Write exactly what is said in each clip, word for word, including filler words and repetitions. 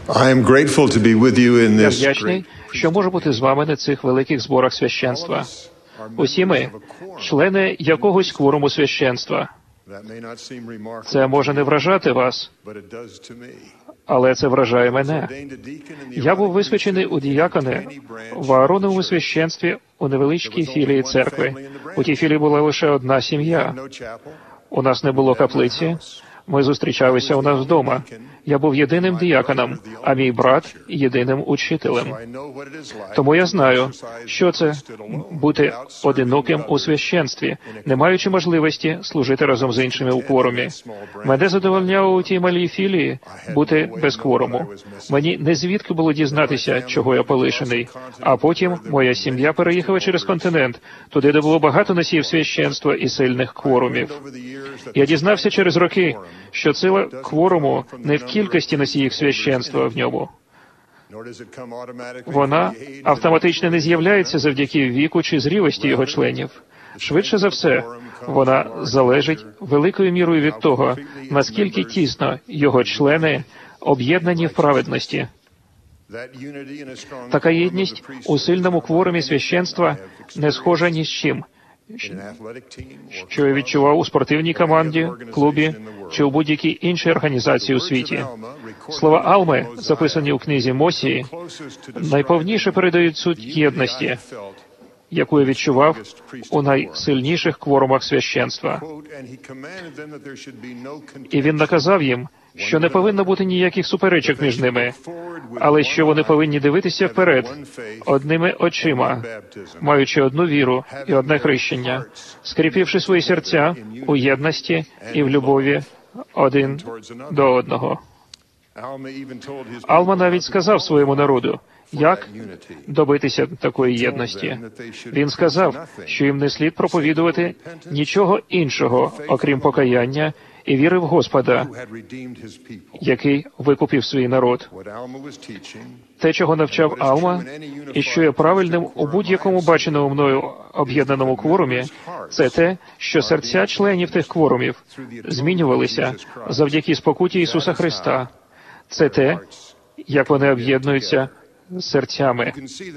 I am grateful to be with you in Я this вдячний, що можу бути з вами на цих великих зборах священства. Усі ми – члени якогось кворуму священства. Це може не вражати вас, але це вражає мене. Я був висвячений у діякони в Аароновому священстві у невеличкій філії церкви. У тій філії була лише одна сім'я. У нас не було каплиці. Ми зустрічалися у нас вдома. Я був єдиним діяконом, а мій брат – єдиним учителем. Тому я знаю, що це бути одиноким у священстві, не маючи можливості служити разом з іншими у кворумі. Мене задовольняло у тій малій філії бути без кворуму. Мені не звідки було дізнатися, чого я полишений. А потім моя сім'я переїхала через континент, туди, де було багато носіїв священства і сильних кворумів. Я дізнався через роки, що сила кворуму не в кількості носіїв священства в ньому. Вона автоматично не з'являється завдяки віку чи зрілості його членів. Швидше за все, вона залежить великою мірою від того, наскільки тісно його члени об'єднані в праведності. Така єдність у сильному кворумі священства не схожа ні з чим, що я відчував у спортивній команді, клубі чи у будь-якій іншій організації у світі. Слова Алми, записані у книзі Мосії, найповніше передають суть єдності, яку я відчував у найсильніших кворумах священства. І він наказав їм, що не повинно бути ніяких суперечок між ними, але що вони повинні дивитися вперед, одними очима, маючи одну віру і одне хрещення, скріпивши свої серця у єдності і в любові один до одного. Алма навіть сказав своєму народу, як добитися такої єдності. Він сказав, що їм не слід проповідувати нічого іншого, окрім покаяння і віри в Господа, який викупив свій народ. Те, чого навчав Алма, і що є правильним у будь-якому баченому мною об'єднаному кворумі, це те, що серця членів тих кворумів змінювалися завдяки спокуті Ісуса Христа. Це те, як вони об'єднуються серцями.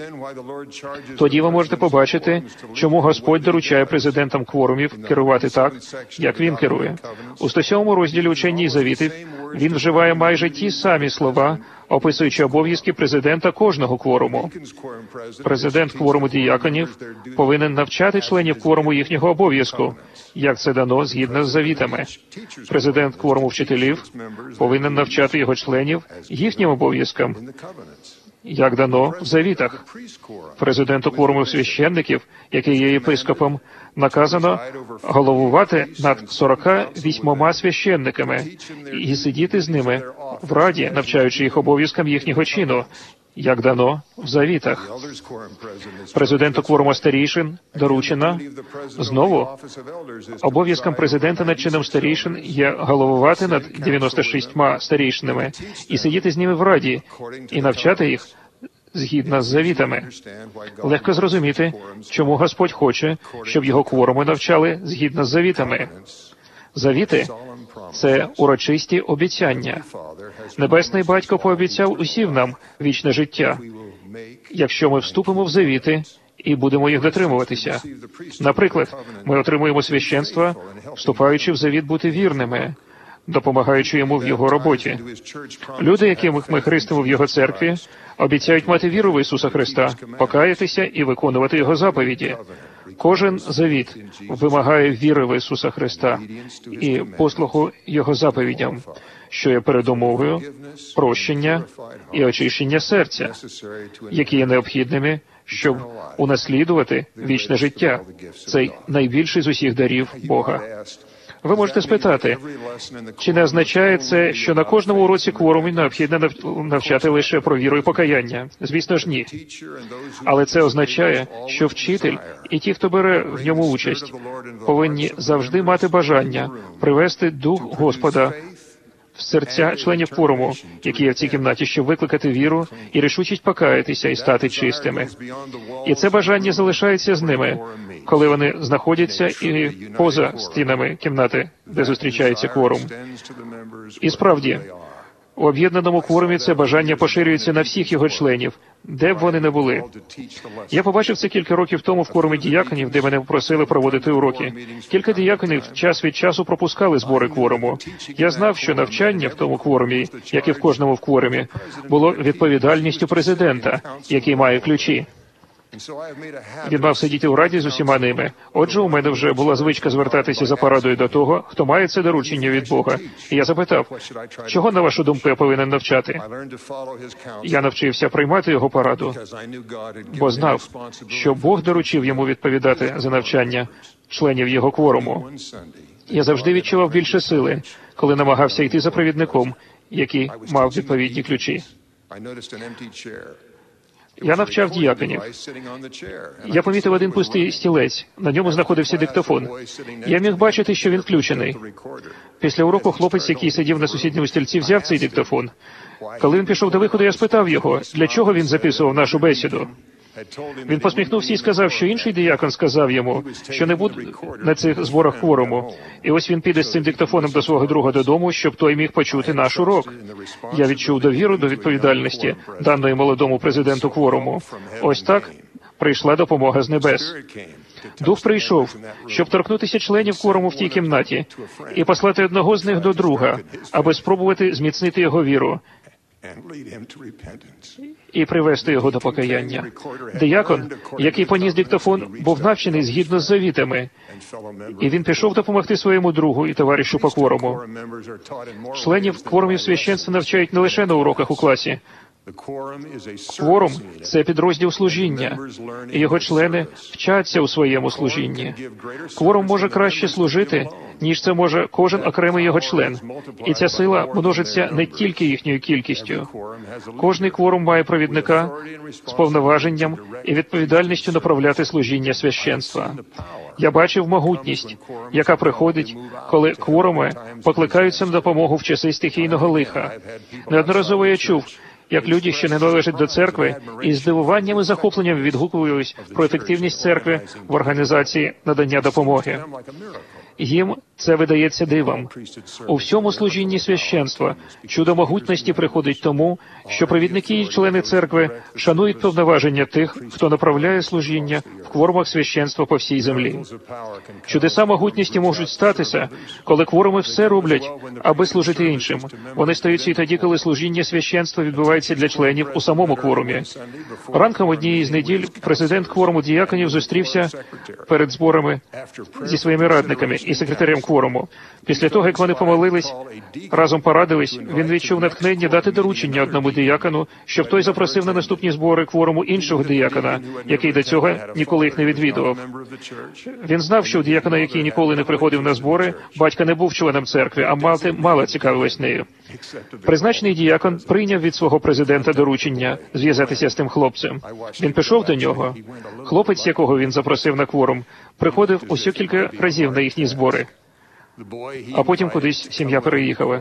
Тоді ви можете побачити, чому Господь доручає президентам кворумів керувати так, як Він керує. У сто сьомому розділі Учення і завітів Він вживає майже ті самі слова, описуючи обов'язки президента кожного кворуму. Президент кворуму діяконів повинен навчати членів кворуму їхнього обов'язку, як це дано згідно з завітами. Президент кворуму вчителів повинен навчати його членів їхнім обов'язкам, як дано в завітах. Президенту кворуму священників, який є єпископом, наказано головувати над сорока вісьмома священниками і сидіти з ними в раді, навчаючи їх обов'язкам їхнього чину, як дано в завітах. Президенту кворуму старійшин доручено, знову, обов'язком президента над чином старійшин є головувати над дев'яноста шістьма старійшинами і сидіти з ними в раді, і навчати їх згідно з завітами. Легко зрозуміти, чому Господь хоче, щоб його кворуми навчали згідно з завітами. Завіти – це урочисті обіцяння. Небесний Батько пообіцяв усім нам вічне життя, якщо ми вступимо в завіти і будемо їх дотримуватися. Наприклад, ми отримуємо священство, вступаючи в завіт бути вірними, допомагаючи йому в його роботі. Люди, яких ми хрестимо в його церкві, обіцяють мати віру в Ісуса Христа, покаятися і виконувати його заповіді. Кожен завіт вимагає віри в Ісуса Христа і послуху Його заповідям, що є передумовою прощення і очищення серця, які є необхідними, щоб унаслідувати вічне життя, цей найбільший з усіх дарів Бога. Ви можете спитати, чи не означає це, що на кожному уроці кворумі необхідно навчати лише про віру і покаяння? Звісно ж, ні. Але це означає, що вчитель і ті, хто бере в ньому участь, повинні завжди мати бажання привести Дух Господа в серця членів кворуму, які є в цій кімнаті, щоб викликати віру і рішучість покаятися і стати чистими. І це бажання залишається з ними, коли вони знаходяться і поза стінами кімнати, де зустрічається кворум. І справді, У об'єднаному кворумі це бажання поширюється на всіх його членів, де б вони не були. Я побачив це кілька років тому в кворумі діяконів, де мене попросили проводити уроки. Кілька діяконів час від часу пропускали збори кворуму. Я знав, що навчання в тому кворумі, як і в кожному в кворумі, було відповідальністю президента, який має ключі. Він мав сидіти у раді з усіма ними. Отже, у мене вже була звичка звертатися за порадою до того, хто має це доручення від Бога. І я запитав, чого, на вашу думку, я повинен навчати? Я навчився приймати його пораду, бо знав, що Бог доручив йому відповідати за навчання членів його кворуму. Я завжди відчував більше сили, коли намагався йти за провідником, який мав відповідні ключі. Я навчав діяконів. Я помітив один пустий стілець. На ньому знаходився диктофон. Я міг бачити, що він включений. Після уроку хлопець, який сидів на сусідньому стільці, взяв цей диктофон. Коли він пішов до виходу, я спитав його, для чого він записував нашу бесіду. Він посміхнувся і сказав, що інший диякон сказав йому, що не буде на цих зборах кворуму. І ось він піде з цим диктофоном до свого друга додому, щоб той міг почути наш урок. Я відчув довіру до відповідальності, даної молодому президенту кворуму. Ось так прийшла допомога з небес. Дух прийшов, щоб торкнутися членів кворуму в тій кімнаті і послати одного з них до друга, аби спробувати зміцнити його віру і привести його до покаяння. Диякон, який поніс диктофон, був навчений згідно з завітами, і він пішов допомогти своєму другу і товаришу по кворуму. Членів кворумів священства навчають не лише на уроках у класі. Кворум – це підрозділ служіння, і його члени вчаться у своєму служінні. Кворум може краще служити, ніж це може кожен окремий його член. І ця сила множиться не тільки їхньою кількістю. Кожний кворум має провідника з повноваженням і відповідальністю направляти служіння священства. Я бачив могутність, яка приходить, коли кворуми покликаються на допомогу в часи стихійного лиха. Неодноразово я чув, як люди, що не належать до церкви, із здивуванням і захопленням відгукують про ефективність церкви в організації надання допомоги. Їм це видається дивом. У всьому служінні священства чудо могутності приходить тому, що провідники і члени церкви шанують повноваження тих, хто направляє служіння в кворумах священства по всій землі. Чудеса могутності можуть статися, коли кворуми все роблять, аби служити іншим. Вони стаються і тоді, коли служіння священства відбувається для членів у самому кворумі. Ранком однієї з неділь президент кворуму діяконів зустрівся перед зборами зі своїми радниками і секретарем кворуму. Після того, як вони помолились, разом порадились, він відчув натхнення дати доручення одному діякону, щоб той запросив на наступні збори кворуму іншого діякона, який до цього ніколи їх не відвідував. Він знав, що у діякона, який ніколи не приходив на збори, батько не був членом церкви, а мати мало цікавилась нею. Призначений діякон прийняв від свого президента доручення зв'язатися з тим хлопцем. Він пішов до нього. Хлопець, якого він запросив на кворум, приходив усі кілька разів на їхні збори. А потім кудись сім'я переїхала.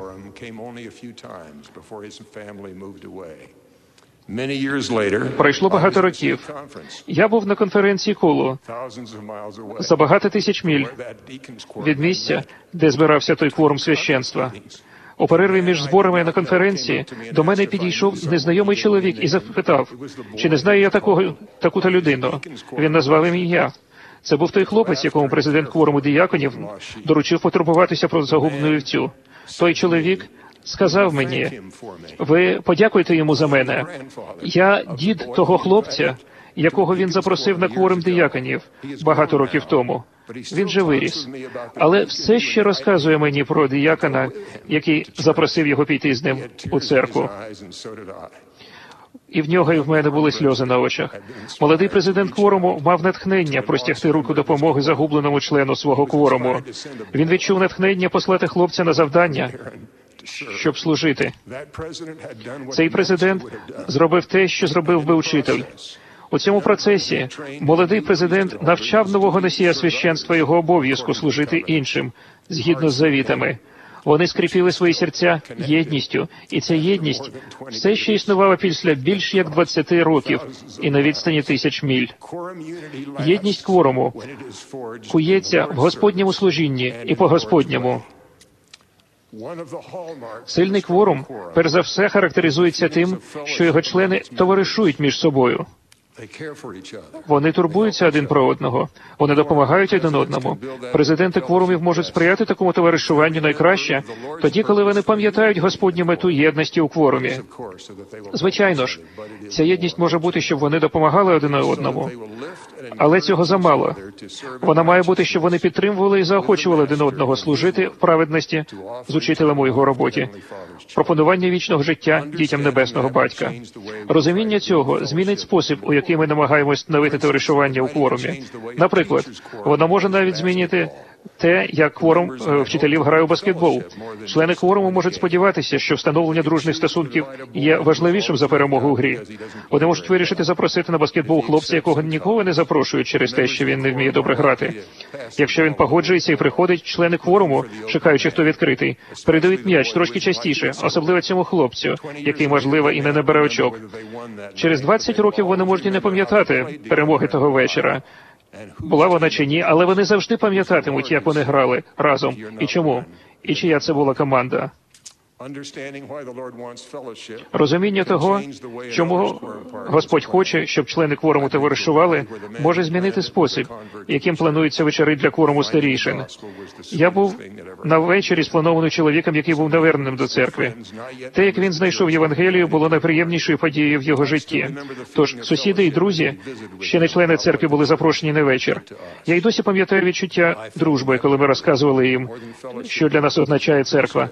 Пройшло багато років. Я був на конференції Кулу за багато тисяч міль від місця, де збирався той кворум священства. У перерві між зборами на конференції до мене підійшов незнайомий чоловік і запитав, чи не знаю я такого, таку-то людину. Він назвав ім'я. Це був той хлопець, якому президент кворуму діяконів доручив потурбуватися про загублену вівцю. Той чоловік сказав мені, ви подякуйте йому за мене. Я дід того хлопця, якого він запросив на кворум діяконів багато років тому. Він же виріс. Але все ще розказує мені про діякона, який запросив його піти з ним у церкву. І в нього, і в мене були сльози на очах. Молодий президент кворуму мав натхнення простягти руку допомоги загубленому члену свого кворуму. Він відчув натхнення послати хлопця на завдання, щоб служити. Цей президент зробив те, що зробив би учитель. У цьому процесі молодий президент навчав нового носія священства його обов'язку служити іншим, згідно з завітами. Вони скріпили свої серця єдністю, і ця єдність все ще існувала після більш як двадцяти років і на відстані тисяч міль. Єдність кворуму кується в Господньому служінні і по Господньому. Сильний кворум, перш за все, характеризується тим, що його члени товаришують між собою. Вони турбуються один про одного, вони допомагають один одному. Президенти кворумів можуть сприяти такому товаришуванню найкраще тоді, коли вони пам'ятають Господню мету єдності у кворумі. Звичайно ж, ця єдність може бути, щоб вони допомагали один одному. Але цього замало. Вона має бути, щоб вони підтримували і заохочували один одного служити в праведності з учителем у його роботі. Пропонування вічного життя дітям Небесного Батька. Розуміння цього змінить спосіб, у який ми намагаємось становити товаришування у кворумі. Наприклад, воно може навіть змінити те, як кворум вчителів грає у баскетбол. Члени кворуму можуть сподіватися, що встановлення дружніх стосунків є важливішим за перемогу у грі. Вони можуть вирішити запросити на баскетбол хлопця, якого ніколи не запрошують через те, що він не вміє добре грати. Якщо він погоджується і приходить, члени кворуму, чекаючи, хто відкритий, передають м'яч трошки частіше, особливо цьому хлопцю, який, можливо, і не набере очок. Через двадцять років вони можуть і не пам'ятати перемоги того вечора. Була вона чи ні, але вони завжди пам'ятатимуть, як вони грали разом, і чому, і чия це була команда. Розуміння того, чому Господь хоче, щоб члени кворуму товаришували, може змінити спосіб, яким плануються вечори для кворуму старійшин. Я був на вечорі, спланований чоловіком, який був наверненим до церкви. Те, як він знайшов Євангелію, було найприємнішою подією в його житті. Тож сусіди і друзі, ще не члени церкви, були запрошені на вечір. Я й досі пам'ятаю відчуття дружби, коли ми розказували їм, що для нас означає церква.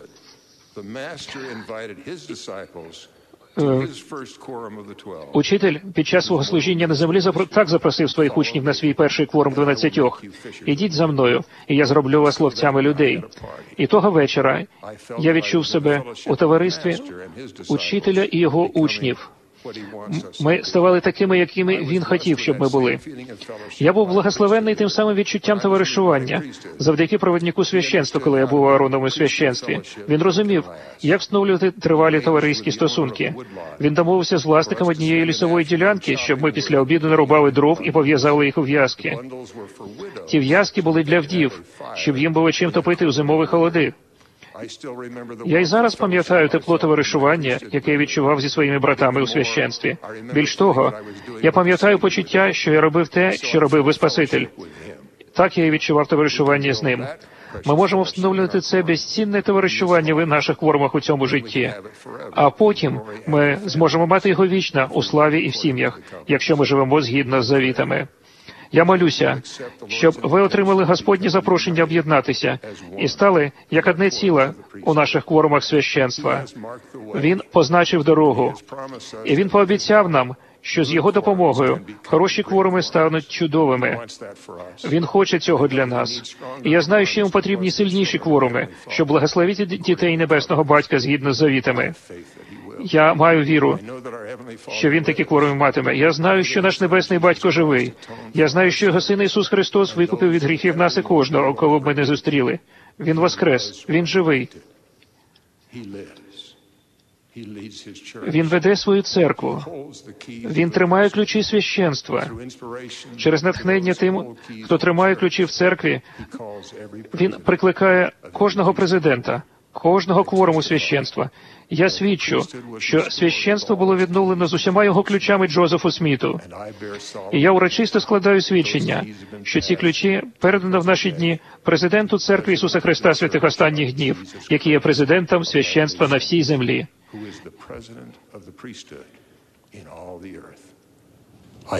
Учитель під час свого служіння на землі так запросив своїх учнів на свій перший кворум дванадцятьох. «Ідіть за мною, і я зроблю вас ловцями людей». І того вечора я відчув себе у товаристві учителя і його учнів. Ми ставали такими, якими він хотів, щоб ми були. Я був благословенний тим самим відчуттям товаришування, завдяки провіднику священства, коли я був у Аароновому священстві. Він розумів, як встановлювати тривалі товариські стосунки. Він домовився з власником однієї лісової ділянки, щоб ми після обіду нарубали дров і пов'язали їх у в'язки. Ті в'язки були для вдів, щоб їм було чим топити у зимові холоди. Я й зараз пам'ятаю тепло товаришування, яке я відчував зі своїми братами у священстві. Більш того, я пам'ятаю почуття, що я робив те, що робив би Спаситель. Так я і відчував товаришування з ним. Ми можемо встановлювати це безцінне товаришування в наших кворумах у цьому житті. А потім ми зможемо мати його вічно у славі і в сім'ях, якщо ми живемо згідно з завітами. Я молюся, щоб ви отримали Господнє запрошення об'єднатися і стали як одне ціле у наших кворумах священства. Він позначив дорогу, і Він пообіцяв нам, що з Його допомогою хороші кворуми стануть чудовими. Він хоче цього для нас. І я знаю, що йому потрібні сильніші кворуми, щоб благословити дітей Небесного Батька згідно з завітами. Я маю віру, що Він такі кворуми матиме. Я знаю, що наш Небесний Батько живий. Я знаю, що Його Син Ісус Христос викупив від гріхів нас і кожного, кого б ми не зустріли. Він воскрес, Він живий. Він веде свою церкву. Він тримає ключі священства. Через натхнення тим, хто тримає ключі в церкві, він прикликає кожного президента, кожного кворуму священства. Я свідчу, що священство було відновлено з усіма його ключами Джозефу Сміту. І я урочисто складаю свідчення, що ці ключі передано в наші дні президенту Церкви Ісуса Христа святих останніх днів, який є президентом священства на всій землі.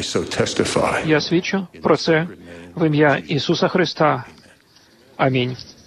Я свідчу про це в ім'я Ісуса Христа. Амінь.